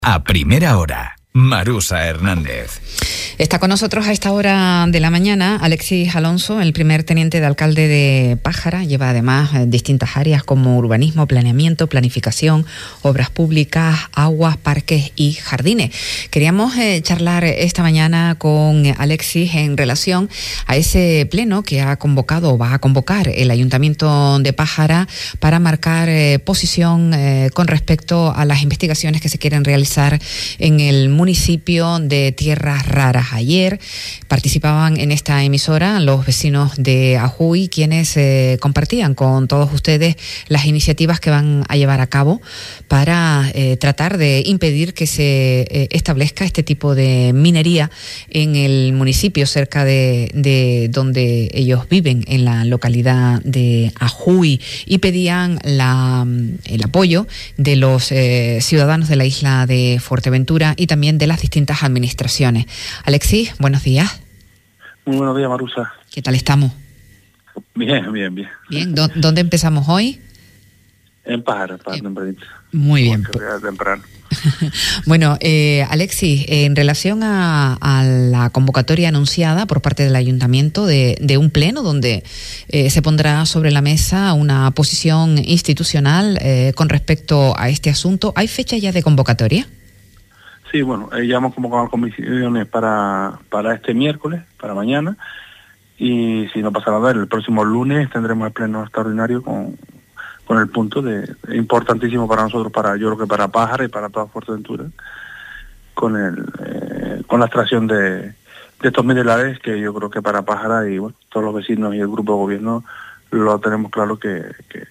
A primera hora, Marusa Hernández. Está con nosotros a esta hora de la mañana Alexis Alonso, el primer teniente de alcalde de Pájara. Lleva además distintas áreas como urbanismo, planeamiento, planificación, obras públicas, aguas, parques y jardines. Queríamos charlar esta mañana con Alexis en relación a ese pleno que ha convocado o va a convocar el Ayuntamiento de Pájara para marcar posición con respecto a las investigaciones que se quieren realizar en el municipio de Tierras Raras. Ayer participaban en esta emisora los vecinos de Ajuy, quienes compartían con todos ustedes las iniciativas que van a llevar a cabo para tratar de impedir que se establezca este tipo de minería en el municipio cerca de donde ellos viven, en la localidad de Ajuy, y pedían el apoyo de los ciudadanos de la isla de Fuerteventura y también de las distintas administraciones. Alexis, buenos días. Muy buenos días, Marusa. ¿Qué tal estamos? Bien. Bien, ¿dónde empezamos hoy? En Pájara, tempranito. Muy bien. Temprano. Bueno, Alexis, en relación a la convocatoria anunciada por parte del Ayuntamiento de un pleno donde se pondrá sobre la mesa una posición institucional con respecto a este asunto, ¿hay fecha ya de convocatoria? Sí, bueno, ya hemos convocado comisiones para este miércoles, para mañana, y si no pasa nada, el próximo lunes tendremos el pleno extraordinario con el punto importantísimo para nosotros, yo creo que para Pájara y para toda Fuerteventura, con la extracción de estos minerales, que yo creo que para Pájara y bueno, todos los vecinos y el grupo de gobierno lo tenemos claro que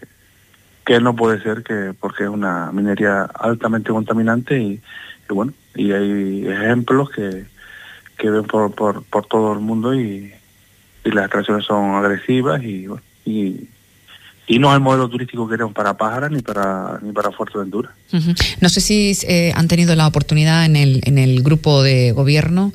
no puede ser, porque es una minería altamente contaminante y bueno, y hay ejemplos que ven por todo el mundo y las extracciones son agresivas y bueno, y no es el modelo turístico que queremos para Pájara ni para Fuerteventura. Uh-huh. No sé si han tenido la oportunidad en el grupo de gobierno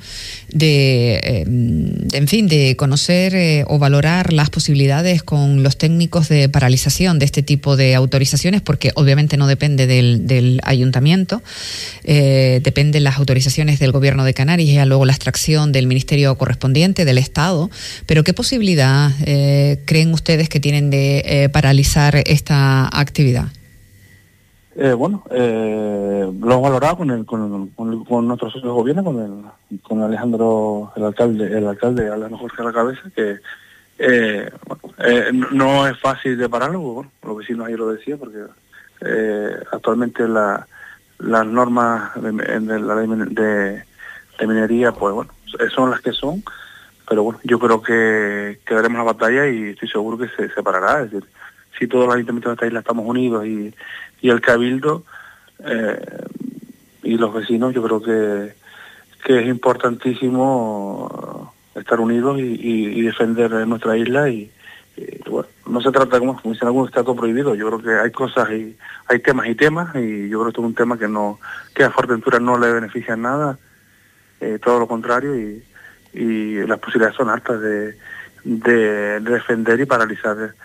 de conocer o valorar las posibilidades con los técnicos de paralización de este tipo de autorizaciones, porque obviamente no depende del ayuntamiento, dependen las autorizaciones del gobierno de Canarias y luego la extracción del ministerio correspondiente del Estado. Pero ¿qué posibilidad creen ustedes que tienen de paralizar esta actividad? Lo hemos valorado con nuestro socio de gobierno, con Alejandro, el alcalde Alejandro Jorge a la cabeza, que no es fácil de pararlo, bueno, los vecinos ahí lo decían, porque actualmente las normas de la ley de minería, pues bueno, son las que son, pero bueno, yo creo que daremos la batalla y estoy seguro que se parará. Es decir, si todos los ayuntamientos de esta isla estamos unidos y el Cabildo y los vecinos, yo creo que es importantísimo estar unidos y defender nuestra isla y bueno, no se trata, como dicen algunos, está todo prohibido. Yo creo que hay cosas y hay temas y yo creo que esto es un tema que a Fuerteventura no le beneficia en nada, todo lo contrario, y las posibilidades son altas de defender y paralizar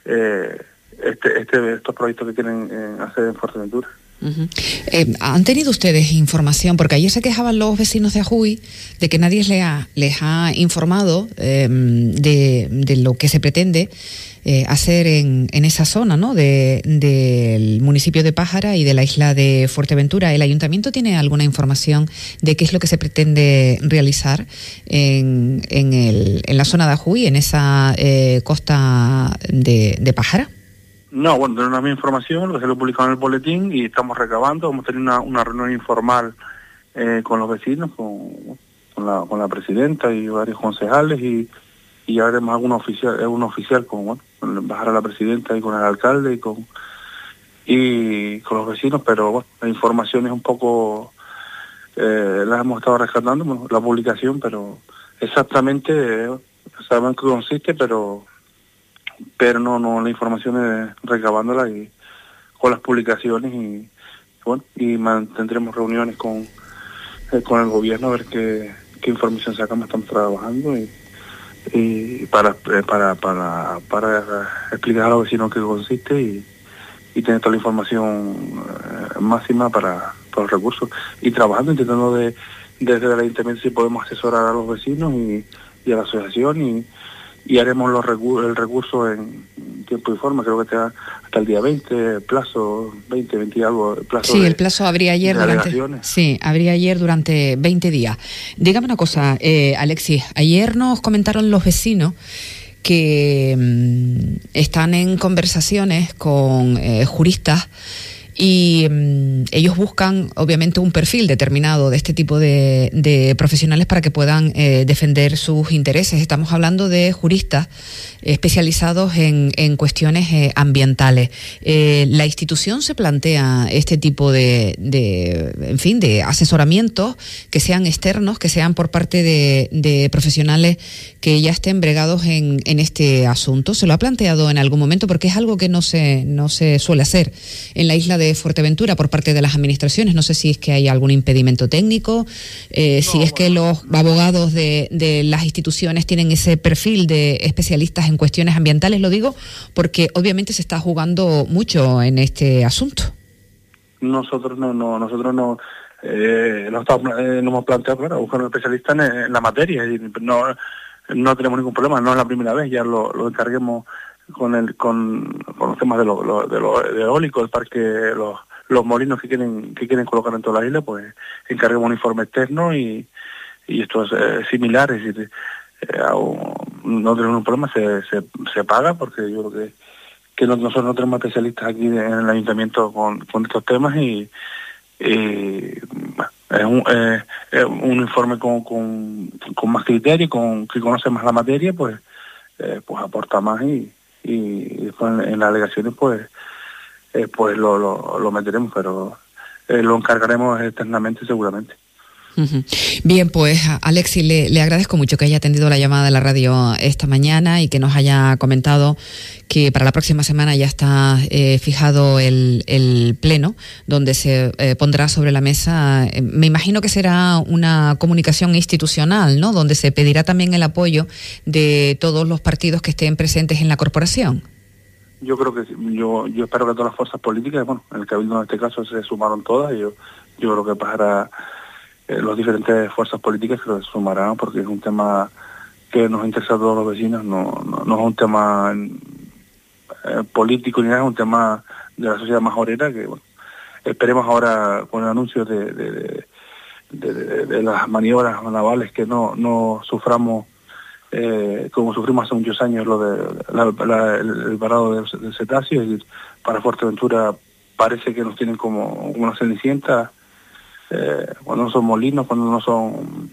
estos proyectos que quieren hacer en Fuerteventura. Uh-huh. ¿Han tenido ustedes información? Porque ayer se quejaban los vecinos de Ajuy de que nadie les ha informado de lo que se pretende hacer en esa zona, ¿no? Del municipio de Pájara y de la isla de Fuerteventura. ¿El ayuntamiento tiene alguna información de qué es lo que se pretende realizar en la zona de Ajuy, en esa costa de Pájara? No, bueno, tenemos la misma información, lo que se lo publicado en el boletín y estamos recabando. Hemos tenido una reunión informal con los vecinos, con la presidenta y varios concejales y haremos algún oficial con bajar a la presidenta y con el alcalde y con los vecinos, pero bueno, la información es un poco, la hemos estado rescatando, bueno, la publicación, pero exactamente saben qué consiste, pero no, la información es recabándola y con las publicaciones y bueno, y mantendremos reuniones con el gobierno a ver qué información sacamos. Estamos trabajando y para explicar a los vecinos qué consiste y tener toda la información máxima para por los recursos, y trabajando, intentando desde el ayuntamiento si podemos asesorar a los vecinos y a la asociación, y haremos el recurso en tiempo y forma. Creo que hasta el día 20, plazo 20 y algo, plazo. Sí, el plazo habría ayer durante 20 días. Dígame una cosa, Alexis, ayer nos comentaron los vecinos que están en conversaciones con juristas y ellos buscan obviamente un perfil determinado de este tipo de profesionales para que puedan defender sus intereses. Estamos hablando de juristas especializados en cuestiones ambientales. La institución se plantea este tipo de asesoramientos que sean externos, que sean por parte de profesionales que ya estén bregados en este asunto. ¿Se lo ha planteado en algún momento? Porque es algo que no se suele hacer en la isla de Fuerteventura por parte de las administraciones. No sé si es que hay algún impedimento técnico, que los abogados de las instituciones tienen ese perfil de especialistas en cuestiones ambientales. Lo digo porque obviamente se está jugando mucho en este asunto. Nosotros no hemos planteado, claro, buscar un especialista en la materia, y no tenemos ningún problema, no es la primera vez, ya lo encarguemos con los temas de eólico, el parque, los molinos que quieren colocar en toda la isla, pues encarguemos un informe externo y esto es similar, es decir, no tenemos un problema, se paga, porque yo creo que nosotros no tenemos especialistas aquí en el ayuntamiento con estos temas, y es un informe con más criterio, que conoce más la materia, pues aporta más, y después en las alegaciones pues lo meteremos, pero lo encargaremos externamente seguramente. Uh-huh. Bien, pues Alexis, le agradezco mucho que haya atendido la llamada de la radio esta mañana y que nos haya comentado que para la próxima semana ya está fijado el pleno donde se pondrá sobre la mesa, me imagino que será una comunicación institucional, ¿no?, donde se pedirá también el apoyo de todos los partidos que estén presentes en la corporación. Yo creo que sí. Yo espero que todas las fuerzas políticas, bueno, en el Cabildo en este caso se sumaron todas, y yo creo que para las diferentes fuerzas políticas que se sumarán, porque es un tema que nos interesa a todos los vecinos, no es un tema político ni nada, es un tema de la sociedad majorera, que bueno, esperemos ahora con el anuncio de las maniobras navales que no suframos como sufrimos hace muchos años lo de el varado del cetáceo, y para Fuerteventura parece que nos tienen como una cenicienta, cuando no son molinos, cuando no son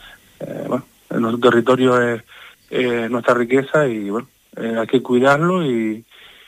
en nuestro territorio es nuestra riqueza, y bueno, hay que cuidarlo, y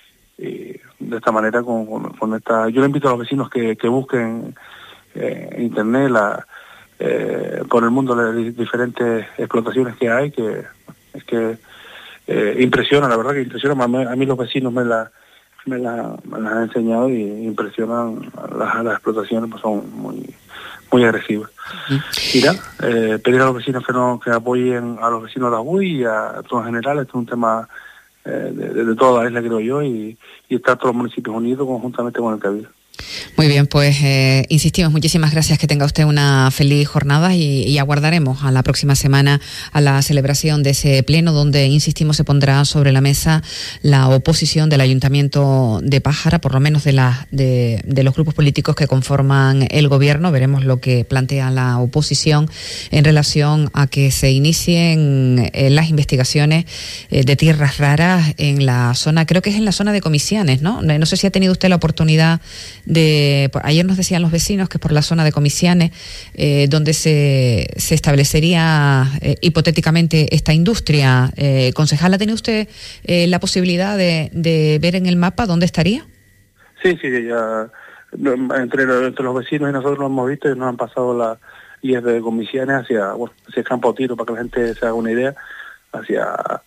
de esta manera con esta, yo le invito a los vecinos que busquen en internet por el mundo las diferentes explotaciones que hay, que es que impresiona, la verdad que impresiona. A mí los vecinos me las han enseñado, y impresionan las explotaciones, pues son muy agresivas. Y pedir a los vecinos que apoyen a los vecinos de Agüey y a todos en general. Esto es un tema de toda la isla, creo yo, y está todos los municipios unidos conjuntamente con el Cabildo. Muy bien, pues insistimos, muchísimas gracias, que tenga usted una feliz jornada, y aguardaremos a la próxima semana a la celebración de ese pleno donde, insistimos, se pondrá sobre la mesa la oposición del Ayuntamiento de Pájara, por lo menos de los grupos políticos que conforman el gobierno. Veremos lo que plantea la oposición en relación a que se inicien las investigaciones de tierras raras en la zona, creo que es en la zona de Comisianes, ¿no? No sé si ha tenido usted la oportunidad ayer nos decían los vecinos que por la zona de Comisianes, donde se establecería hipotéticamente esta industria. Concejal, ¿ha tenido usted la posibilidad de ver en el mapa dónde estaría? Sí, ya entre los vecinos y nosotros lo hemos visto, y nos han pasado y es de Comisianes hacia Campo Tiro, para que la gente se haga una idea, hacia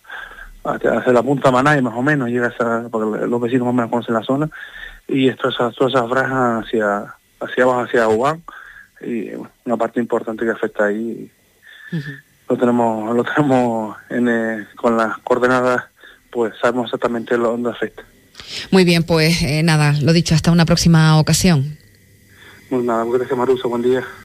la punta Manay, más o menos, porque los vecinos más o menos conocen la zona. Y todas esas franjas hacia abajo, hacia Ubán, y una parte importante que afecta ahí. Uh-huh. Lo tenemos con las coordenadas, pues sabemos exactamente dónde afecta. Muy bien, pues nada, lo dicho, hasta una próxima ocasión. Pues nada, muchas gracias, Marusa, buen día.